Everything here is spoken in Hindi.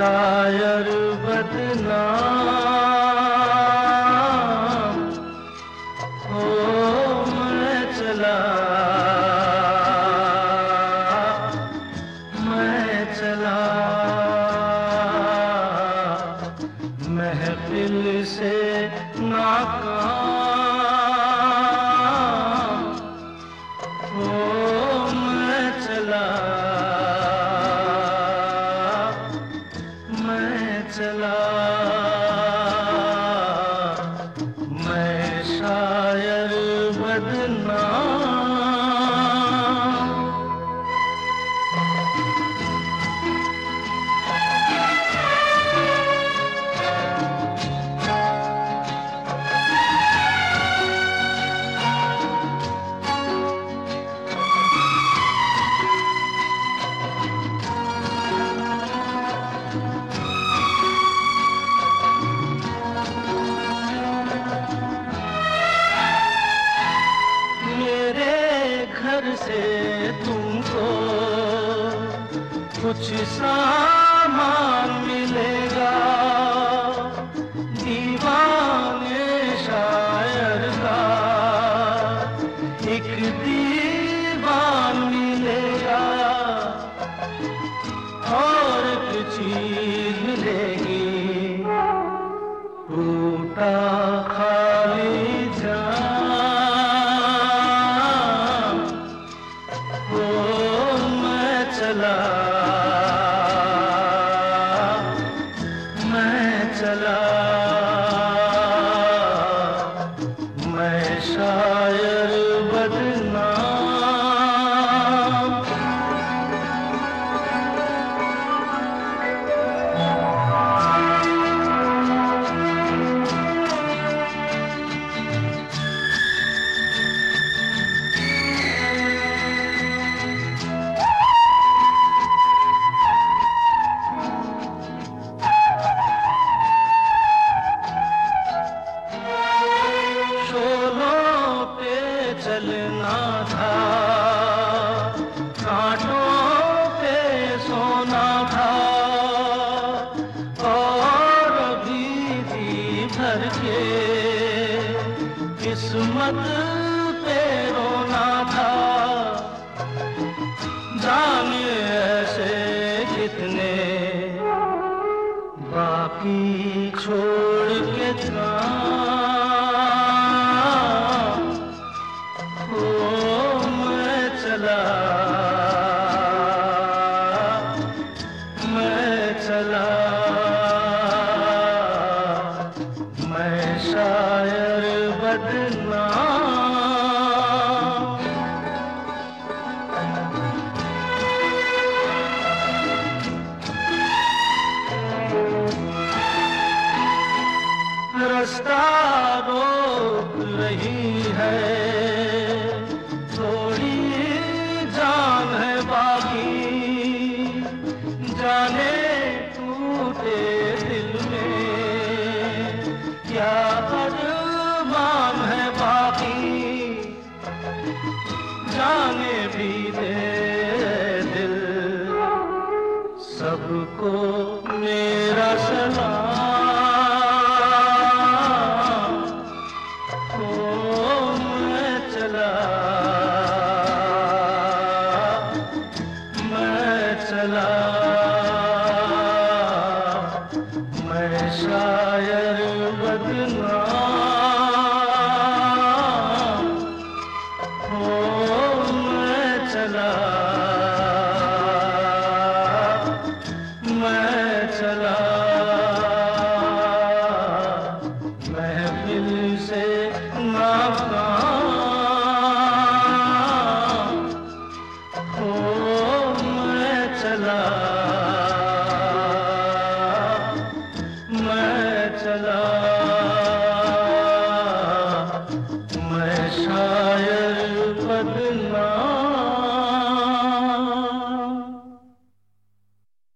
शायर बदनाम हो मैं चला महफिल से नाकाम हो मैं चला मैं शायर बदनाम। घर से तुमको कुछ सामान मिलेगा, दीवाने शायर का एक दीवान मिलेगा, और एक चीज मिलेगी टूटा खाली मैं शायर बदनाम। चलना था, कांटों पे सोना था, और अभी भी भर के किस्मत पे रोना था। जाने ऐसे कितने बाकी छोड़ के मैं शायर बदनाम। रास्ता रोक रही है, थोड़ी जान है बाकी, जाने टूटे दिल में क्या अरमान है बाकी, जाने भी दे दिल सबको मेरा सलाम हो मैं चला मैं शायर बदनाम हो मैं चला महफिल से नाकाम हो मैं चला मैं चला।